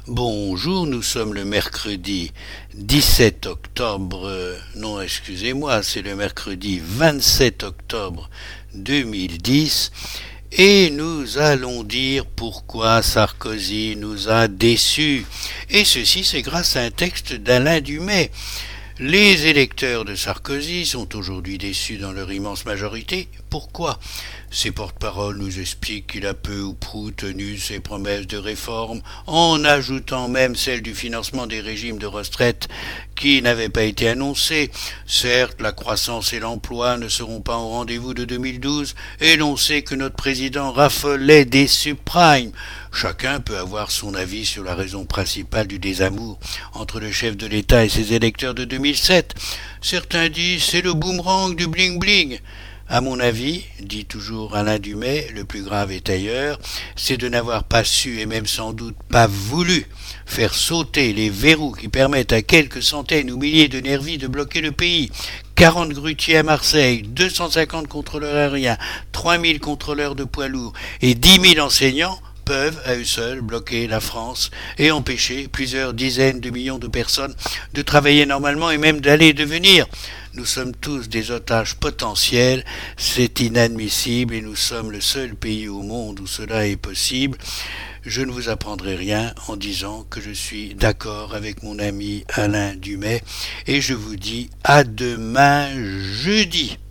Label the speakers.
Speaker 1: Bonjour, nous sommes le mercredi 17 octobre, non excusez-moi, c'est le mercredi 27 octobre 2010 et nous allons dire pourquoi Sarkozy nous a déçus. Et ceci c'est grâce à un texte d'Alain Dumet. Les électeurs de Sarkozy sont aujourd'hui déçus dans leur immense majorité. Pourquoi ? Ses porte-paroles nous expliquent qu'il a peu ou prou tenu ses promesses de réforme, en ajoutant même celle du financement des régimes de retraite qui n'avaient pas été annoncés. Certes, la croissance et l'emploi ne seront pas au rendez-vous de 2012, et l'on sait que notre président raffolait des subprimes. Chacun peut avoir son avis sur la raison principale du désamour entre le chef de l'État et ses électeurs de 2007. Certains disent c'est le boomerang du bling-bling. À mon avis, dit toujours Alain Dumet, le plus grave est ailleurs, c'est de n'avoir pas su et même sans doute pas voulu faire sauter les verrous qui permettent à quelques centaines ou milliers de nervis de bloquer le pays. 40 grutiers à Marseille, 250 contrôleurs aériens, 3000 contrôleurs de poids lourds et 10 000 enseignants peuvent à eux seuls bloquer la France et empêcher plusieurs dizaines de millions de personnes de travailler normalement et même d'aller et de venir. Nous sommes tous des otages potentiels, c'est inadmissible et nous sommes le seul pays au monde où cela est possible. Je ne vous apprendrai rien en disant que je suis d'accord avec mon ami Alain Dumet et je vous dis à demain jeudi.